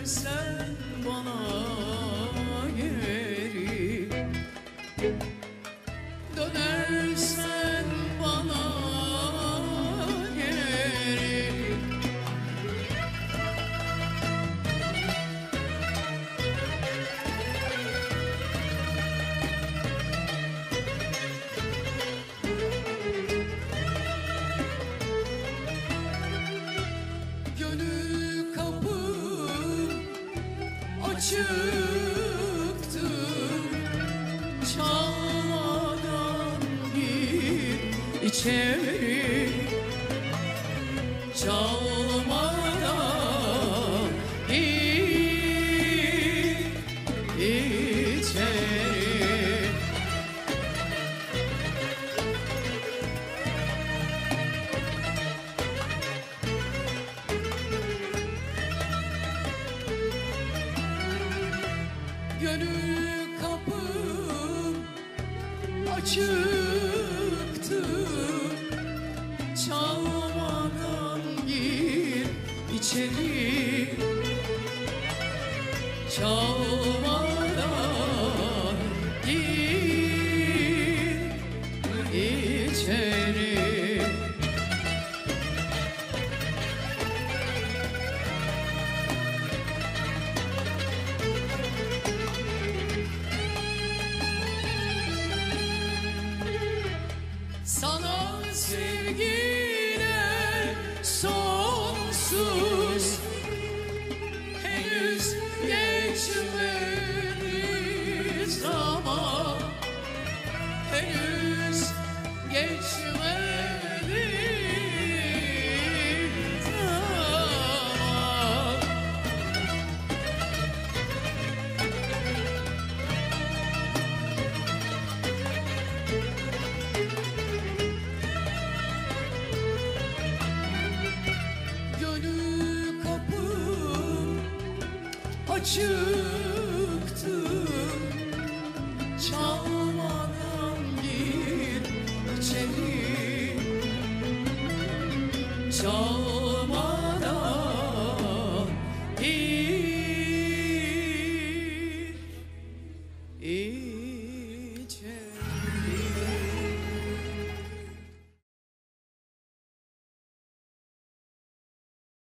dönersen bana geri, dönersen bana geri. Gönül kapım açıktı, çalmadan gir içeri, çalmadan gir içeri. Gönül kapım açıktı, çalmadan gir içeri, çalmadan gir içeri. Sana sevgiler sonsuz, henüz geçmedi zaman, henüz geçmedi zaman. Gönül kapım açıktı, çalmadan gir içeri, çal